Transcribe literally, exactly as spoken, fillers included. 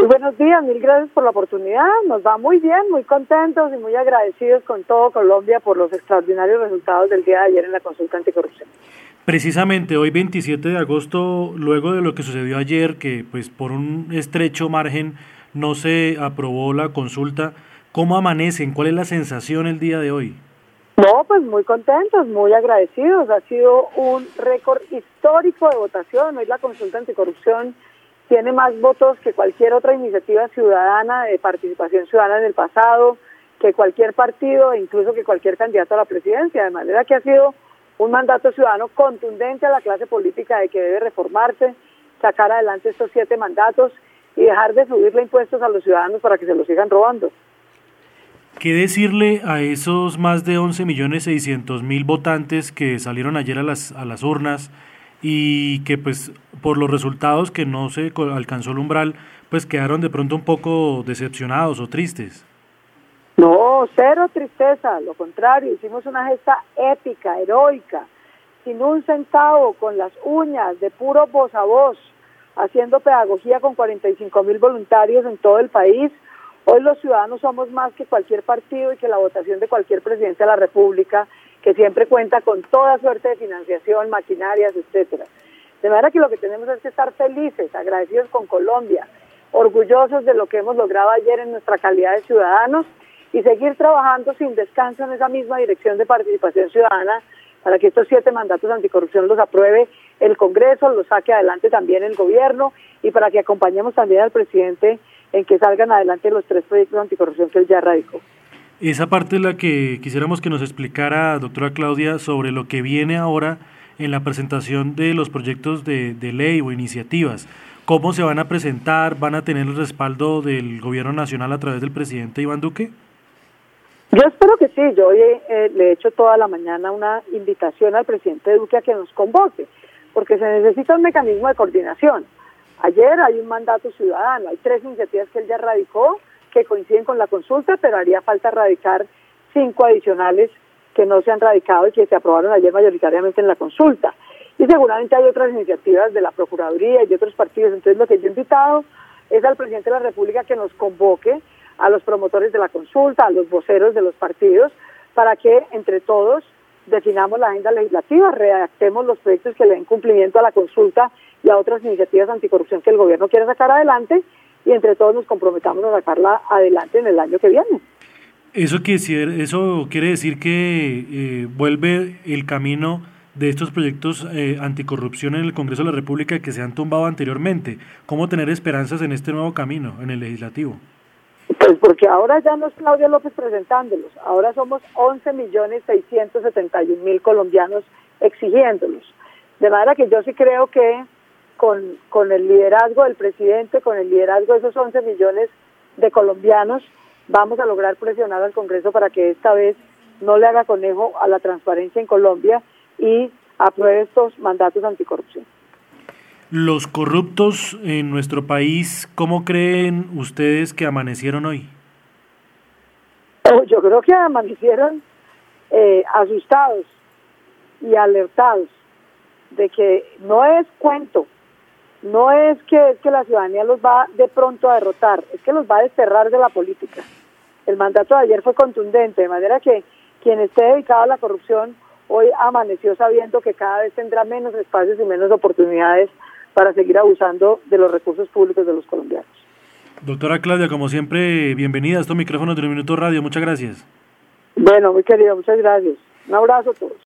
Muy buenos días, mil gracias por la oportunidad. Nos va muy bien, muy contentos y muy agradecidos con todo Colombia por los extraordinarios resultados del día de ayer en la consulta anticorrupción. Precisamente hoy veintisiete de agosto, luego de lo que sucedió ayer, que pues por un estrecho margen no se aprobó la consulta, ¿cómo amanecen? ¿Cuál es la sensación el día de hoy? No, pues muy contentos, muy agradecidos. Ha sido un récord histórico de votación. Hoy la consulta anticorrupción tiene más votos que cualquier otra iniciativa ciudadana de participación ciudadana en el pasado, que cualquier partido e incluso que cualquier candidato a la presidencia, de manera que ha sido un mandato ciudadano contundente a la clase política de que debe reformarse, sacar adelante estos siete mandatos y dejar de subirle impuestos a los ciudadanos para que se los sigan robando. ¿Qué decirle a esos más de once millones seiscientos mil votantes que salieron ayer a las, a las urnas y que pues por los resultados que no se alcanzó el umbral, pues quedaron de pronto un poco decepcionados o tristes? No, cero tristeza, lo contrario, hicimos una gesta épica, heroica, sin un centavo, con las uñas, de puro voz a voz, haciendo pedagogía con cuarenta y cinco mil voluntarios en todo el país. Hoy los ciudadanos somos más que cualquier partido y que la votación de cualquier presidente de la República, que siempre cuenta con toda suerte de financiación, maquinarias, etcétera. De manera que lo que tenemos es que estar felices, agradecidos con Colombia, orgullosos de lo que hemos logrado ayer en nuestra calidad de ciudadanos y seguir trabajando sin descanso en esa misma dirección de participación ciudadana para que estos siete mandatos anticorrupción los apruebe el Congreso, los saque adelante también el gobierno y para que acompañemos también al presidente en que salgan adelante los tres proyectos anticorrupción que él ya radicó. Esa parte es la que quisiéramos que nos explicara, doctora Claudia, sobre lo que viene ahora en la presentación de los proyectos de, de ley o iniciativas. ¿Cómo se van a presentar? ¿Van a tener el respaldo del gobierno nacional a través del presidente Iván Duque? Yo espero que sí. Yo hoy eh, le he hecho toda la mañana una invitación al presidente Duque a que nos convoque, porque se necesita un mecanismo de coordinación. Ayer hay un mandato ciudadano, hay tres iniciativas que él ya radicó, que coinciden con la consulta, pero haría falta radicar cinco adicionales que no se han radicado y que se aprobaron ayer mayoritariamente en la consulta. Y seguramente hay otras iniciativas de la Procuraduría y de otros partidos. Entonces lo que yo he invitado es al presidente de la República que nos convoque a los promotores de la consulta, a los voceros de los partidos, para que entre todos definamos la agenda legislativa, redactemos los proyectos que le den cumplimiento a la consulta y a otras iniciativas anticorrupción que el gobierno quiere sacar adelante, y entre todos nos comprometamos a sacarla adelante en el año que viene. Eso, que, eso quiere decir que eh, vuelve el camino de estos proyectos eh, anticorrupción en el Congreso de la República que se han tumbado anteriormente. ¿Cómo tener esperanzas en este nuevo camino, en el legislativo? Pues porque ahora ya no es Claudia López presentándolos, ahora somos once millones seiscientos setenta y un mil colombianos exigiéndolos. De manera que yo sí creo que con, con el liderazgo del presidente, con el liderazgo de esos once millones de colombianos, vamos a lograr presionar al Congreso para que esta vez no le haga conejo a la transparencia en Colombia y apruebe estos mandatos anticorrupción. Los corruptos en nuestro país, ¿cómo creen ustedes que amanecieron hoy? Yo creo que amanecieron eh, asustados y alertados de que no es cuento, no es que, es que la ciudadanía los va de pronto a derrotar, es que los va a desterrar de la política. El mandato de ayer fue contundente, de manera que quien esté dedicado a la corrupción hoy amaneció sabiendo que cada vez tendrá menos espacios y menos oportunidades para seguir abusando de los recursos públicos de los colombianos. Doctora Claudia, como siempre, bienvenida a estos micrófonos de Un Minuto Radio. Muchas gracias. Bueno, muy querida, muchas gracias. Un abrazo a todos.